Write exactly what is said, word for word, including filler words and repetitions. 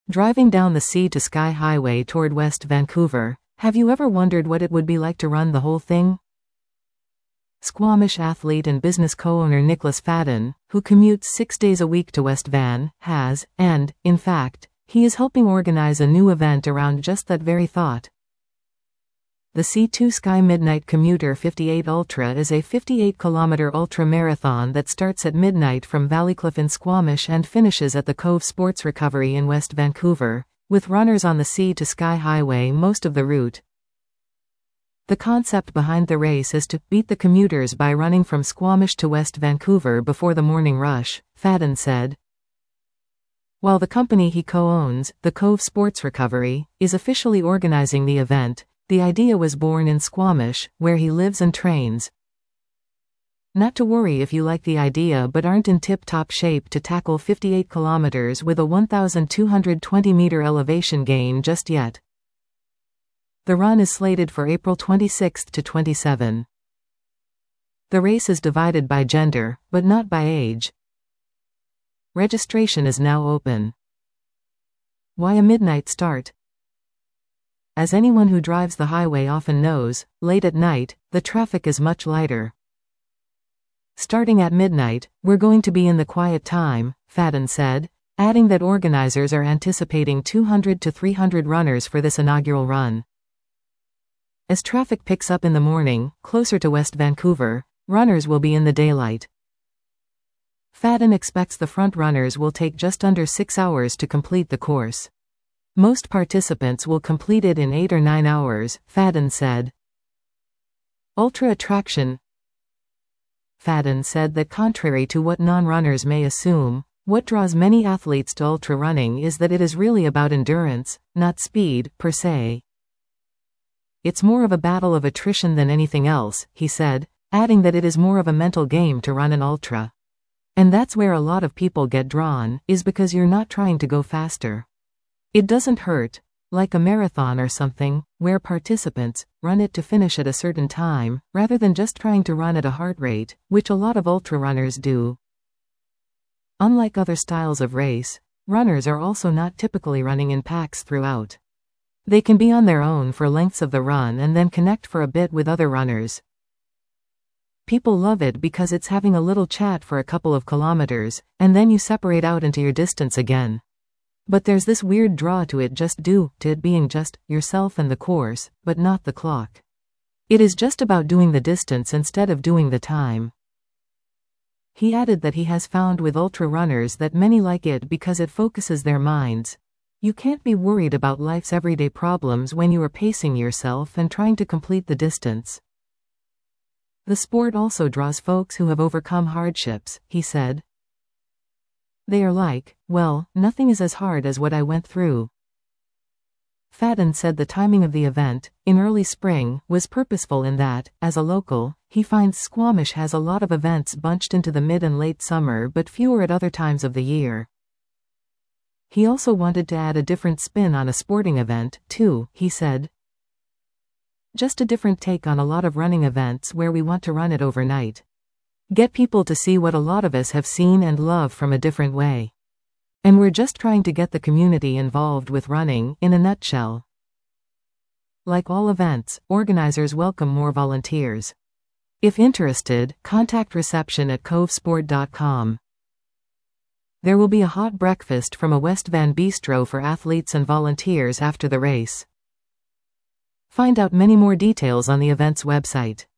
Driving down the Sea to Sky Highway toward West Vancouver, have you ever wondered what it would be like to run the whole thing? Squamish athlete and business co-owner Nicholas Fadden, who commutes six days a week to West Van, has, and, in fact, he is helping organize a new event around just that very thought. The C two Sky Midnight Commuter fifty-eight Ultra is a fifty-eight kilometer ultra marathon that starts at midnight from Valleycliff in Squamish and finishes at the Cove Sports Recovery in West Vancouver, with runners on the Sea to Sky Highway most of the route. The concept behind the race is to beat the commuters by running from Squamish to West Vancouver before the morning rush, Fadden said. While the company he co-owns, the Cove Sports Recovery, is officially organizing the event, the idea was born in Squamish, where he lives and trains. Not to worry if you like the idea but aren't in tip-top shape to tackle fifty-eight kilometers with a one thousand two hundred twenty meter elevation gain just yet. The run is slated for April twenty-sixth to twenty-seventh. The race is divided by gender, but not by age. Registration is now open. Why a midnight start? As anyone who drives the highway often knows, late at night, the traffic is much lighter. Starting at midnight, we're going to be in the quiet time, Fadden said, adding that organizers are anticipating two hundred to three hundred runners for this inaugural run. As traffic picks up in the morning, closer to West Vancouver, runners will be in the daylight. Fadden expects the front runners will take just under six hours to complete the course. Most participants will complete it in eight or nine hours, Fadden said. Ultra attraction. Fadden said that contrary to what non-runners may assume, what draws many athletes to ultra running is that it is really about endurance, not speed, per se. It's more of a battle of attrition than anything else, he said, adding that it is more of a mental game to run an ultra. And that's where a lot of people get drawn, is because you're not trying to go faster. It doesn't hurt, like a marathon or something, where participants run it to finish at a certain time, rather than just trying to run at a heart rate, which a lot of ultra runners do. Unlike other styles of race, runners are also not typically running in packs throughout. They can be on their own for lengths of the run and then connect for a bit with other runners. People love it because it's having a little chat for a couple of kilometers, and then you separate out into your distance again. But there's this weird draw to it just due to it being just yourself and the course, but not the clock. It is just about doing the distance instead of doing the time. He added that he has found with ultra runners that many like it because it focuses their minds. You can't be worried about life's everyday problems when you are pacing yourself and trying to complete the distance. The sport also draws folks who have overcome hardships, he said. They are like, well, nothing is as hard as what I went through. Fadden said the timing of the event, in early spring, was purposeful in that, as a local, he finds Squamish has a lot of events bunched into the mid and late summer but fewer at other times of the year. He also wanted to add a different spin on a sporting event, too, he said. Just a different take on a lot of running events where we want to run it overnight. Get people to see what a lot of us have seen and love from a different way. And we're just trying to get the community involved with running, in a nutshell. Like all events, organizers welcome more volunteers. If interested, contact reception at cove sport dot com. There will be a hot breakfast from a West Van bistro for athletes and volunteers after the race. Find out many more details on the event's website.